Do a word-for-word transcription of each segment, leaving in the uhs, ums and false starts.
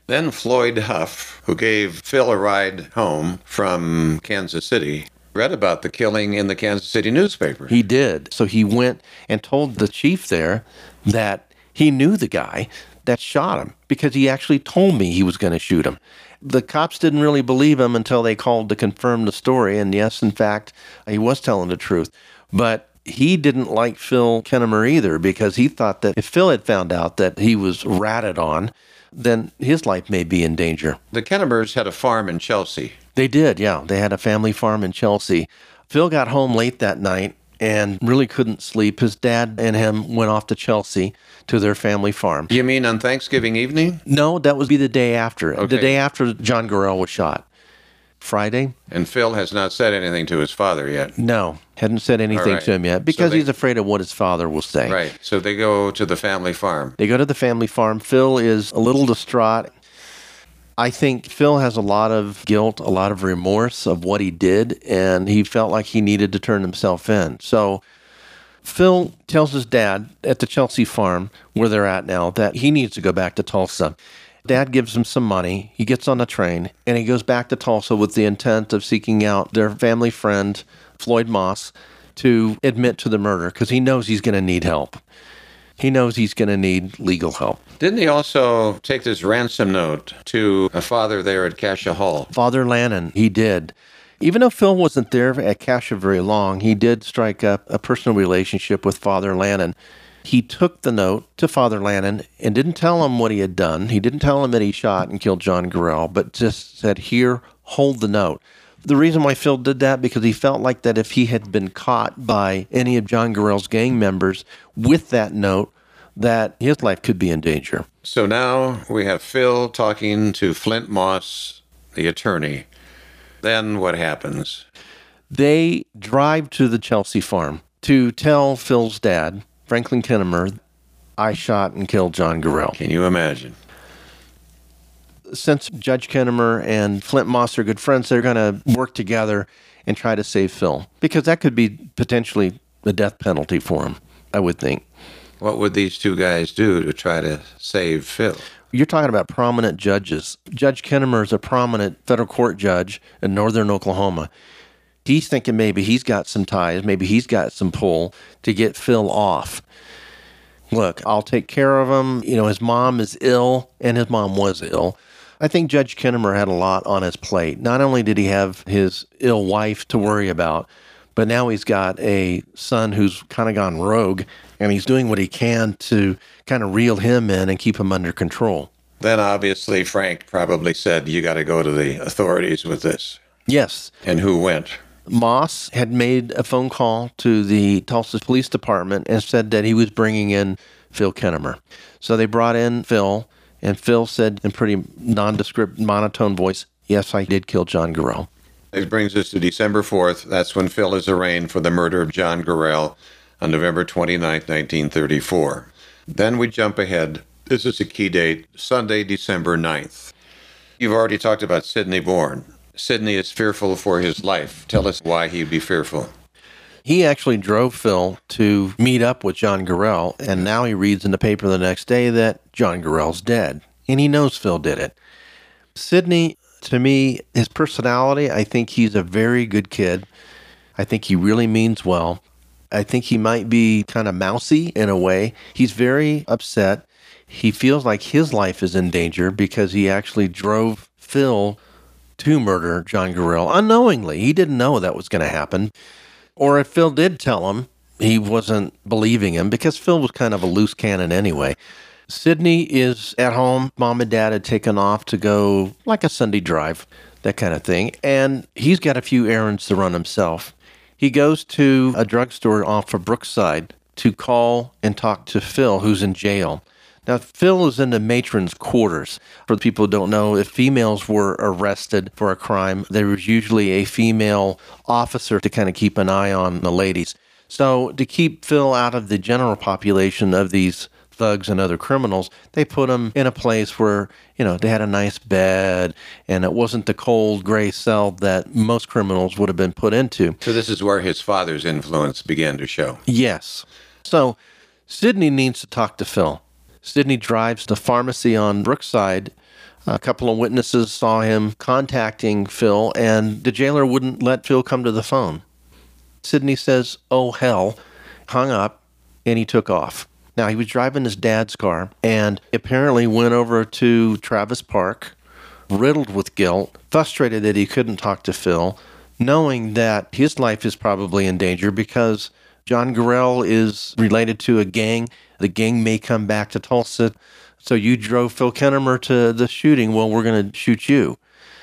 Then Floyd Huff, who gave Phil a ride home from Kansas City, read about the killing in the Kansas City newspaper. He did. So he went and told the chief there that he knew the guy that shot him because he actually told me he was going to shoot him. The cops didn't really believe him until they called to confirm the story. And yes, in fact, he was telling the truth. But he didn't like Phil Kennemer either because he thought that if Phil had found out that he was ratted on, then his life may be in danger. The Kennemers had a farm in Chelsea. They did, yeah. They had a family farm in Chelsea. Phil got home late that night and really couldn't sleep. His dad and him went off to Chelsea to their family farm. You mean on Thanksgiving evening? No, that would be the day after. Okay. The day after John Gorell was shot. Friday. And Phil has not said anything to his father yet. No, hadn't said anything right. to him yet because So they- he's afraid of what his father will say. Right. So they go to the family farm. They go to the family farm. Phil is a little distraught. I think Phil has a lot of guilt, a lot of remorse of what he did, and he felt like he needed to turn himself in. So Phil tells his dad at the Chelsea farm, where they're at now, that he needs to go back to Tulsa. Dad gives him some money. He gets on a train, and he goes back to Tulsa with the intent of seeking out their family friend, Floyd Moss, to admit to the murder because he knows he's going to need help. He knows he's going to need legal help. Didn't he also take this ransom note to a father there at Cascia Hall? Father Lannon, he did. Even though Phil wasn't there at Cascia very long, he did strike up a personal relationship with Father Lannon. He took the note to Father Lannon and didn't tell him what he had done. He didn't tell him that he shot and killed John Gorell, but just said, here, hold the note. The reason why Phil did that, because he felt like that if he had been caught by any of John Gorell's gang members with that note, that his life could be in danger. So now we have Phil talking to Flint Moss, the attorney. Then what happens? They drive to the Chelsea farm to tell Phil's dad, Franklin Kennemer, I shot and killed John Gorell. Can you imagine? Since Judge Kennemer and Flint Moss are good friends, they're going to work together and try to save Phil, because that could be potentially the death penalty for him, I would think. What would these two guys do to try to save Phil? You're talking about prominent judges. Judge Kennemer is a prominent federal court judge in northern Oklahoma. He's thinking maybe he's got some ties, maybe he's got some pull to get Phil off. Look, I'll take care of him. You know, his mom is ill, and his mom was ill. I think Judge Kennemer had a lot on his plate. Not only did he have his ill wife to worry about, but now he's got a son who's kind of gone rogue, and he's doing what he can to kind of reel him in and keep him under control. Then obviously Frank probably said, you got to go to the authorities with this. Yes. And who went? Moss had made a phone call to the Tulsa Police Department and said that he was bringing in Phil Kennemer. So they brought in Phil, and Phil said in pretty nondescript, monotone voice, yes, I did kill John Gorell. It brings us to December fourth. That's when Phil is arraigned for the murder of John Gorell on November twenty-ninth, nineteen thirty-four. Then we jump ahead. This is a key date, Sunday, December ninth. You've already talked about Sidney Bourne. Sidney is fearful for his life. Tell us why he'd be fearful. He actually drove Phil to meet up with John Gorell, and now he reads in the paper the next day that John Gorell's dead, and he knows Phil did it. Sidney, to me, his personality, I think he's a very good kid. I think he really means well. I think he might be kind of mousy in a way. He's very upset. He feels like his life is in danger because he actually drove Phil to murder John Gorell unknowingly. He didn't know that was going to happen. Or if Phil did tell him, he wasn't believing him because Phil was kind of a loose cannon anyway. Sidney is at home. Mom and Dad had taken off to go like a Sunday drive, that kind of thing. And he's got a few errands to run himself. He goes to a drugstore off of Brookside to call and talk to Phil, who's in jail. Now, Phil is in the matron's quarters. For the people who don't know, if females were arrested for a crime, there was usually a female officer to kind of keep an eye on the ladies. So to keep Phil out of the general population of these thugs and other criminals, they put him in a place where, you know, they had a nice bed, and it wasn't the cold gray cell that most criminals would have been put into. So this is where his father's influence began to show. Yes. So Sidney needs to talk to Phil. Sidney drives to the pharmacy on Brookside A couple of witnesses saw him contacting Phil, and the jailer wouldn't let Phil come to the phone. Sidney says, "Oh, hell," hung up, and he took off. Now, he was driving his dad's car and apparently went over to Travis Park, riddled with guilt, frustrated that he couldn't talk to Phil, knowing that his life is probably in danger because John Gorrell is related to a gang. The gang may come back to Tulsa. So you drove Phil Kennemer to the shooting. Well, we're going to shoot you.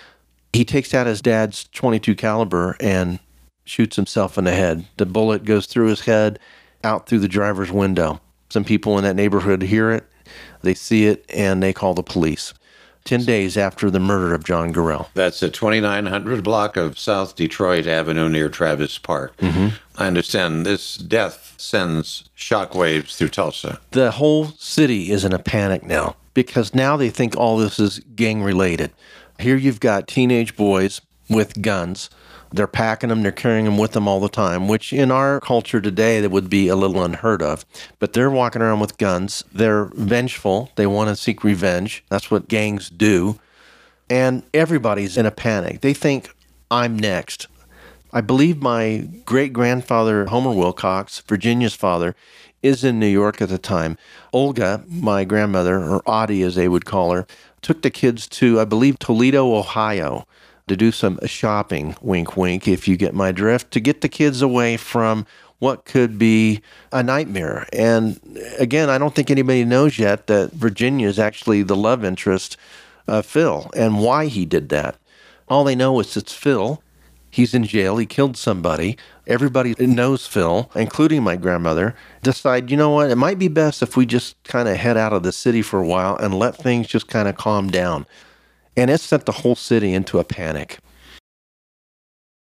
He takes out his dad's twenty-two caliber and shoots himself in the head. The bullet goes through his head, out through the driver's window. Some people in that neighborhood hear it, they see it, and they call the police. Ten days after the murder of John Gorrell. That's the twenty-nine hundred block of South Detroit Avenue near Travis Park. Mm-hmm. I understand this death sends shockwaves through Tulsa. The whole city is in a panic now because now they think all this is gang-related. Here you've got teenage boys with guns. They're packing them, they're carrying them with them all the time, which in our culture today, that would be a little unheard of. But they're walking around with guns. They're vengeful. They want to seek revenge. That's what gangs do. And everybody's in a panic. They think, I'm next. I believe my great-grandfather, Homer Wilcox, Virginia's father, is in New York at the time. Olga, my grandmother, or Audie as they would call her, took the kids to, I believe, Toledo, Ohio, to do some shopping, wink, wink, if you get my drift, to get the kids away from what could be a nightmare. And again, I don't think anybody knows yet that Virginia is actually the love interest of Phil and why he did that. All they know is it's Phil. He's in jail. He killed somebody. Everybody knows Phil, including my grandmother, decide, you know what, it might be best if we just kind of head out of the city for a while and let things just kind of calm down. And it sent the whole city into a panic.